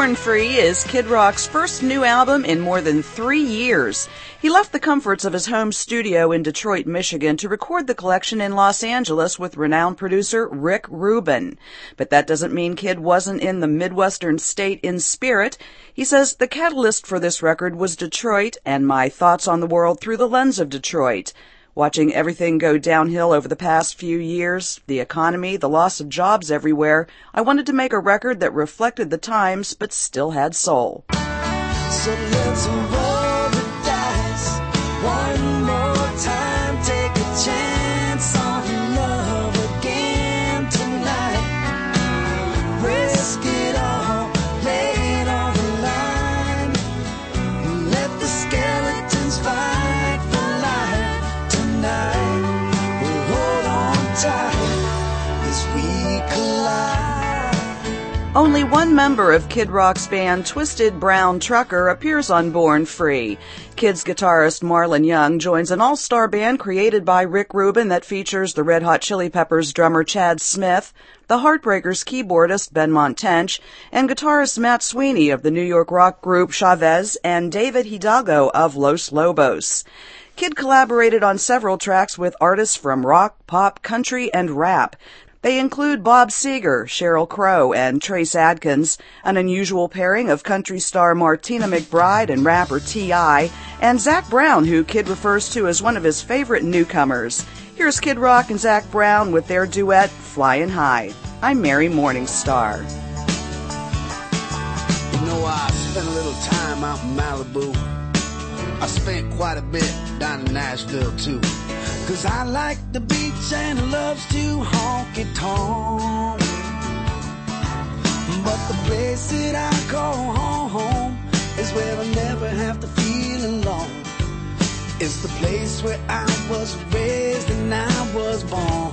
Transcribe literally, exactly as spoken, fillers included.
Born Free is Kid Rock's first new album in more than three years. He left the comforts of his home studio in Detroit, Michigan to record the collection in Los Angeles with renowned producer Rick Rubin. But that doesn't mean Kid wasn't in the Midwestern state in spirit. He says the catalyst for this record was Detroit and my thoughts on the world through the lens of Detroit. Watching everything go downhill over the past few years, the economy, the loss of jobs everywhere, I wanted to make a record that reflected the times but still had soul. So let's roll the dice one more time, take a chance on love again tonight. Risk it all, lay it on the line. Let the skeletons fight for life tonight. We'll hold on tight as we collide. Only one member of Kid Rock's band, Twisted Brown Trucker, appears on Born Free. Kid's guitarist Marlon Young joins an all-star band created by Rick Rubin that features the Red Hot Chili Peppers drummer Chad Smith, the Heartbreakers keyboardist Benmont Tench, and guitarist Matt Sweeney of the New York rock group Chavez and David Hidalgo of Los Lobos. Kid collaborated on several tracks with artists from rock, pop, country, and rap. They include Bob Seger, Sheryl Crow, and Trace Adkins, an unusual pairing of country star Martina McBride and rapper T I, and Zac Brown, who Kid refers to as one of his favorite newcomers. Here's Kid Rock and Zac Brown with their duet, Flying High. I'm Mary Morningstar. You know, I spent a little time out in Malibu. I spent quite a bit down in Nashville, too. Cause I like the beach and loves to honky-tonk. But the place that I call home is where I never have to feel alone. It's the place where I was raised and I was born.